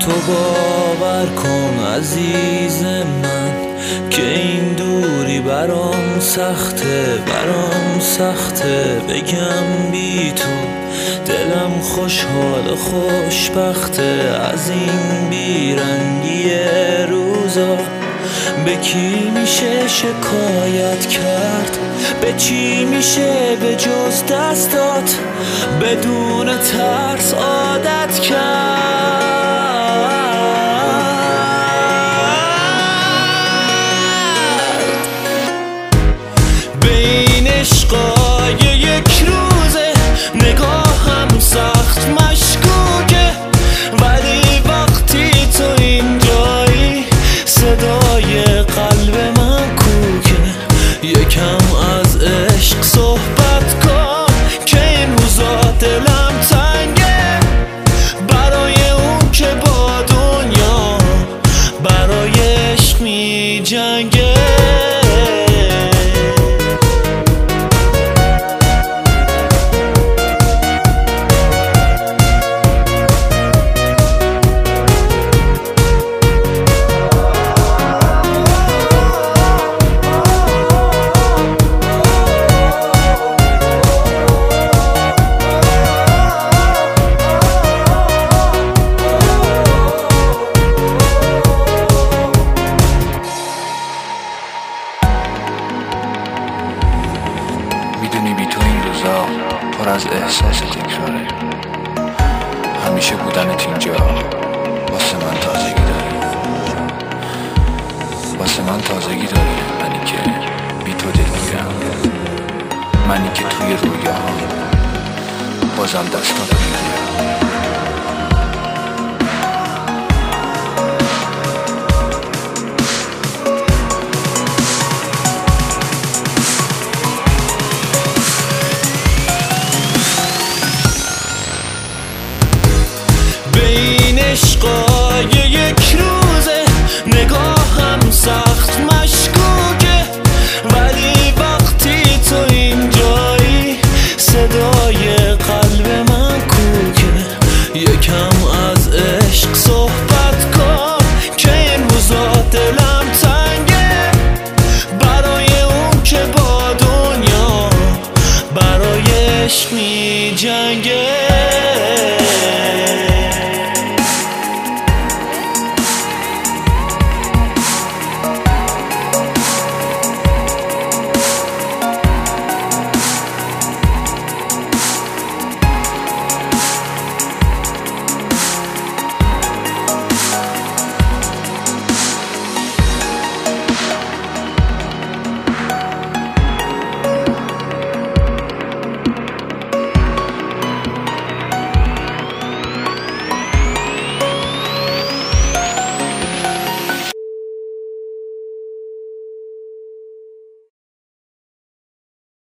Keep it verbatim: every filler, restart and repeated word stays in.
تو باور کن عزیز من که این دوری برام سخته، برام سخته بگم بی تو دلم خوشحال خوشبخته. از این بیرنگی روزا به کی میشه شکایت کرد؟ به چی میشه به جز دستات بدون ترس عادت کرد؟ به این عشقای یک روزه نگاهم سخت مشکوکه، ولی وقتی تو اینجایی صدای قلب من کوکه. یکم از عشق صحبت کن که این روزا دلم تنگه، برای اون که با دنیا برای عشق می جنگه. میدونی بی تو این روزا پر از احساس تکراره. همیشه بودنت اینجا واسه من تازگی داره، واسه من تازگی داره. منی که بی تو دلگیرم، منی که توی رویاهام بازم دستاتو میگیرم.